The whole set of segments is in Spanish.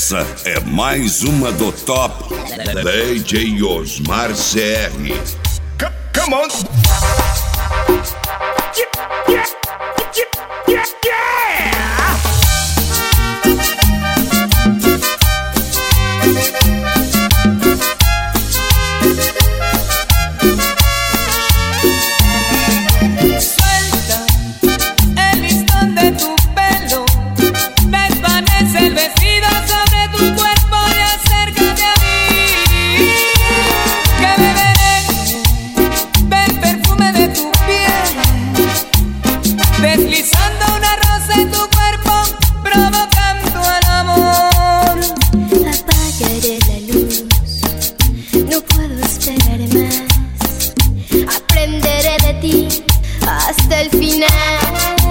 Essa é mais uma do Top DJ Osmar CR. Come on! Deslizando una rosa en tu cuerpo, provocando el amor. Apagaré la luz, no puedo esperar más. Aprenderé de ti hasta el final.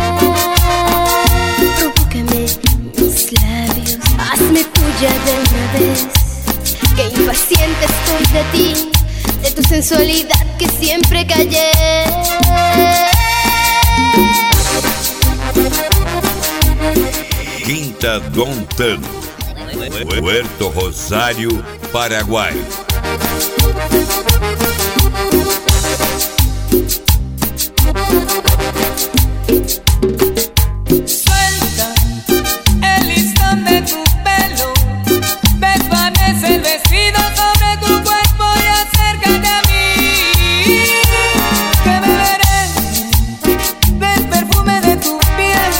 Provócame mis labios, hazme tuya de una vez. Que impaciente estoy de ti, de tu sensualidad que siempre callé. Quinta Dontano, Puerto Rosário, Paraguai. Suelta el listón de tu pelo, desvanece el vestido sobre tu cuerpo y acércate a mí. Que beberé del perfume de tu piel,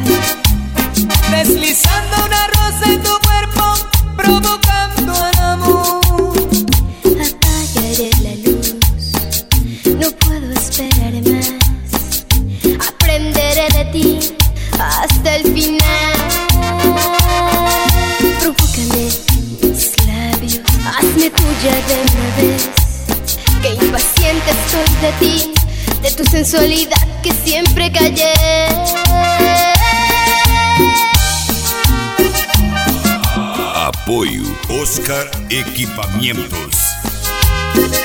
deslizando una rosa en tu cuerpo, provocando el amor. Apagaré la luz, no puedo esperar más. Aprenderé de ti hasta el final. Provócame mis labios, hazme tuya de una vez. Que impaciente estoy de ti, de tu sensualidad que siempre callé. Apoio Oscar Equipamentos.